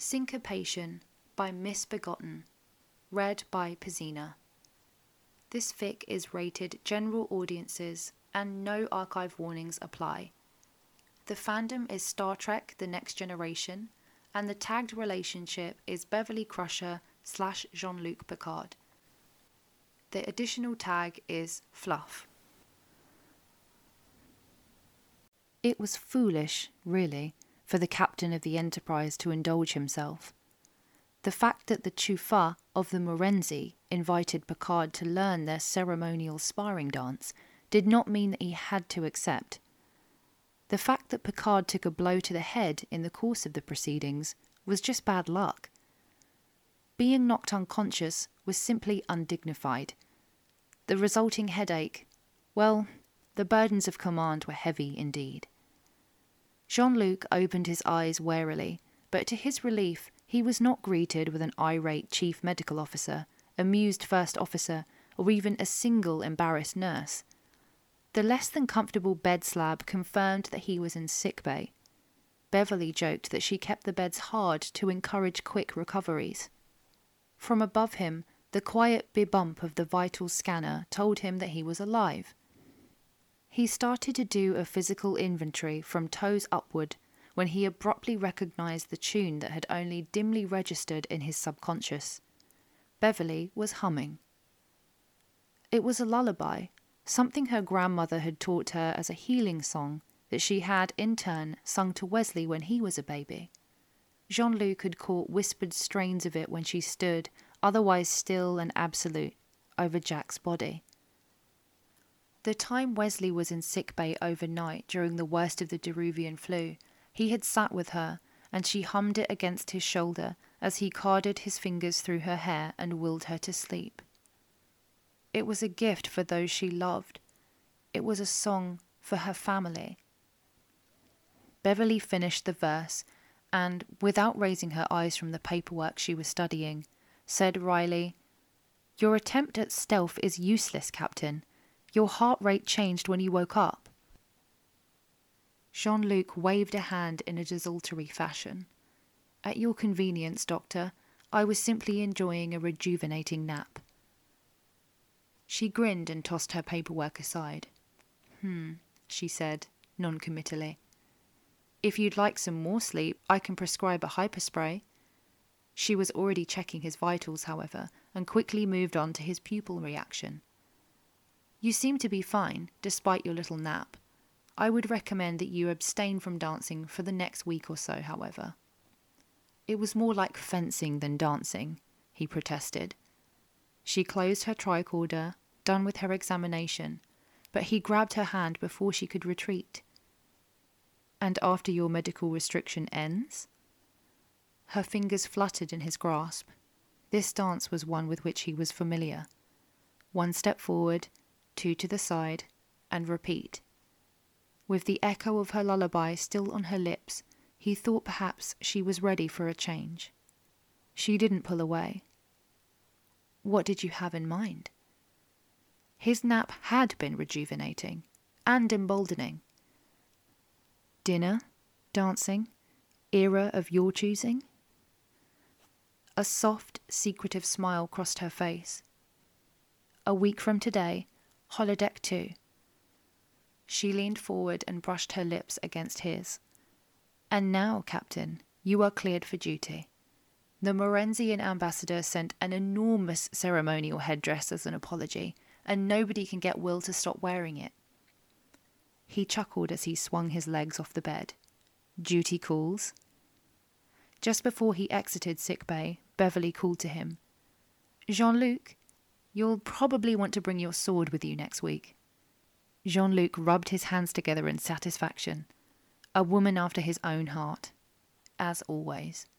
Syncopation by Misbegotten, read by Pizzina. This fic is rated general audiences and no archive warnings apply. The fandom is Star Trek The Next Generation and the tagged relationship is Beverly Crusher / Jean-Luc Picard. The additional tag is Fluff. It was foolish, really, for the captain of the Enterprise to indulge himself. The fact that the Chufa of the Morenzi invited Picard to learn their ceremonial sparring dance did not mean that he had to accept. The fact that Picard took a blow to the head in the course of the proceedings was just bad luck. Being knocked unconscious was simply undignified. The resulting headache, well, the burdens of command were heavy indeed. Jean-Luc opened his eyes warily, but to his relief, he was not greeted with an irate chief medical officer, amused first officer, or even a single embarrassed nurse. The less than comfortable bed slab confirmed that he was in sickbay. Beverly joked that she kept the beds hard to encourage quick recoveries. From above him, the quiet bump of the vital scanner told him that he was alive. He started to do a physical inventory from toes upward when he abruptly recognized the tune that had only dimly registered in his subconscious. Beverly was humming. It was a lullaby, something her grandmother had taught her as a healing song that she had, in turn, sung to Wesley when he was a baby. Jean-Luc had caught whispered strains of it when she stood, otherwise still and absolute, over Jack's body. The time Wesley was in sickbay overnight during the worst of the Deruvian flu, he had sat with her, and she hummed it against his shoulder as he carded his fingers through her hair and willed her to sleep. It was a gift for those she loved. It was a song for her family. Beverly finished the verse and, without raising her eyes from the paperwork she was studying, said wryly, "Your attempt at stealth is useless, Captain. Your heart rate changed when you woke up." Jean-Luc waved a hand in a desultory fashion. "At your convenience, Doctor. I was simply enjoying a rejuvenating nap." She grinned and tossed her paperwork aside. She said, non-committally. "If you'd like some more sleep, I can prescribe a hyperspray." She was already checking his vitals, however, and quickly moved on to his pupil reaction. "You seem to be fine, despite your little nap. I would recommend that you abstain from dancing for the next week or so, however." "It was more like fencing than dancing," he protested. She closed her tricorder, done with her examination, but he grabbed her hand before she could retreat. "And after your medical restriction ends?" Her fingers fluttered in his grasp. This dance was one with which he was familiar. 1 step forward, 2 to the side, and repeat. With the echo of her lullaby still on her lips, he thought perhaps she was ready for a change. She didn't pull away. "What did you have in mind?" His nap had been rejuvenating and emboldening. "Dinner? Dancing? Era of your choosing?" A soft, secretive smile crossed her face. "A week from today, holodeck 2. She leaned forward and brushed her lips against his. "And now, Captain, you are cleared for duty. The Morenzian ambassador sent an enormous ceremonial headdress as an apology, and nobody can get Will to stop wearing it." He chuckled as he swung his legs off the bed. "Duty calls." Just before he exited sickbay, Beverly called to him. "Jean-Luc, you'll probably want to bring your sword with you next week." Jean-Luc rubbed his hands together in satisfaction. A woman after his own heart, as always.